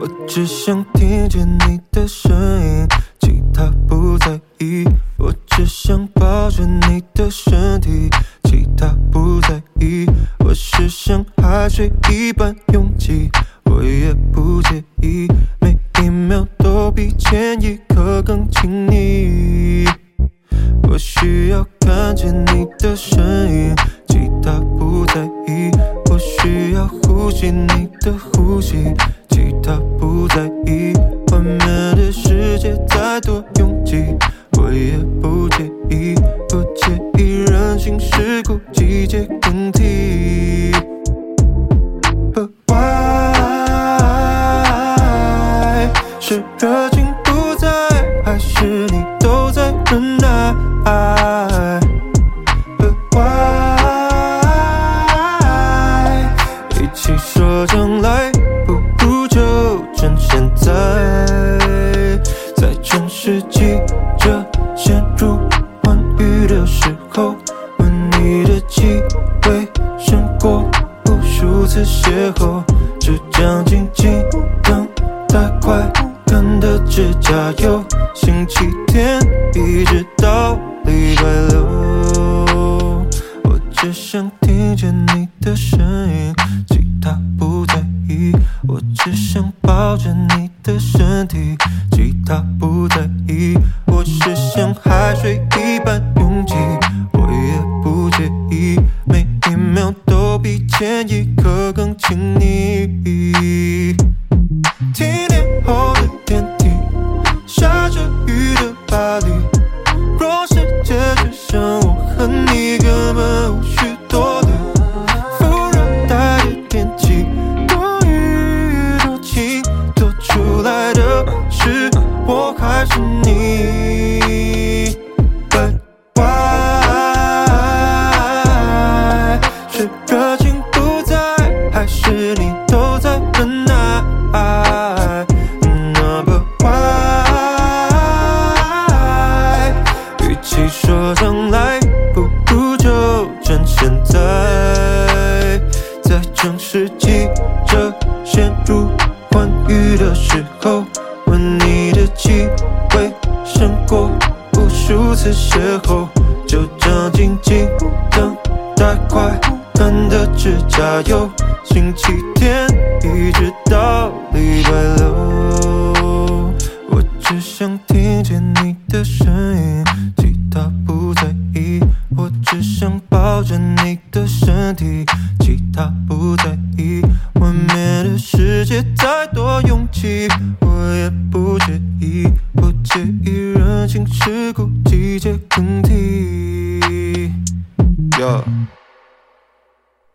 我只想听见你的声音，其他不在意。我只想抱着你的身体，其他不在意。我是像海水一般拥挤，我也不介意，每一秒都比前一刻更亲昵。我需要看见你的身影，其他不在意。我需要呼吸你的呼吸，其他不在意。外面的世界再多拥挤，我也不介意，不介意人情世故，季节更替。Why 是热情不在，还是你都在忍耐？Why 一起说将来，不如就趁现在，在全世界这陷入欢愉的时候，吻你的气味胜过无数次邂逅，就将紧紧等待快干的指甲油，星期天一直到礼拜六。我只想听见你的声音，其他不在意。我只想抱着你的身体，其他不在意。我是像海水一般拥挤，我也不介意，每一秒都比前一刻更亲昵。停电后的电梯，下着雨的巴黎，若世界只剩我和你，根本无需多虑。副热带的天气，多雨多晴，多出来的是我还是你。 But why 是热情不在，还是你都在忍耐？But why 与其说将来，不如就趁现在，在正世纪这陷入欢愉的时候，闻你的气味胜过无数次邂逅，就这样静静等待快干的指甲油，星期天一直到礼拜六。我只想听见你的声音，其他不在意。我只想抱着你的身体，其他不在意。外面的世界再多拥挤，我也不介意，不介意人情世故，季节更替。